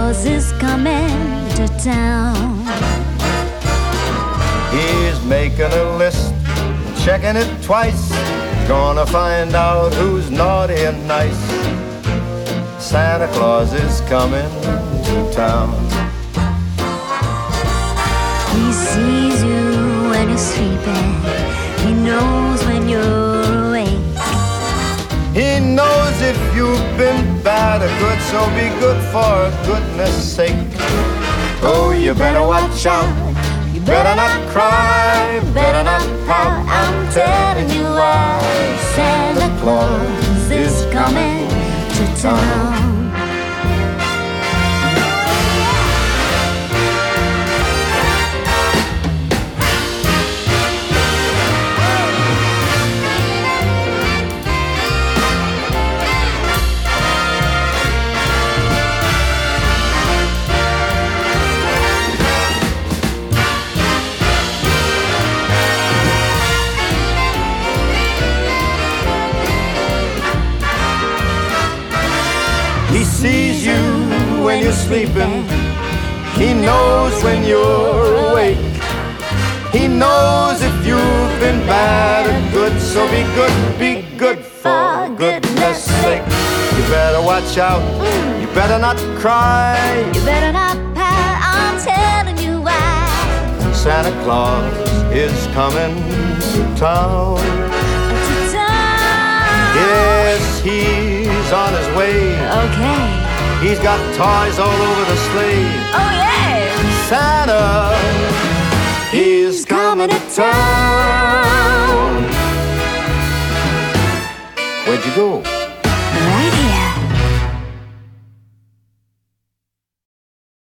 Claus is coming to town. He's making a list, checking it twice, gonna find out who's naughty and nice. Santa Claus is coming to town. He sees you when you're sleeping. He knows when you're awake. He knows if you've been bad or good, so be good for goodness sake. Oh, you better watch out, you better not cry, better not pout, I'm telling you why. Santa Claus is coming to town. He sees you when you're sleeping. He knows when you're awake. He knows if you've been bad or good, so be good for goodness sake. You better watch out, you better not cry, You better not pout, I'm telling you why. Santa Claus is coming to town. To town. Yes, he's on his way. Okay. He's got toys all over the sleigh. Oh yeah. Santa, he's coming to town. Where'd you go?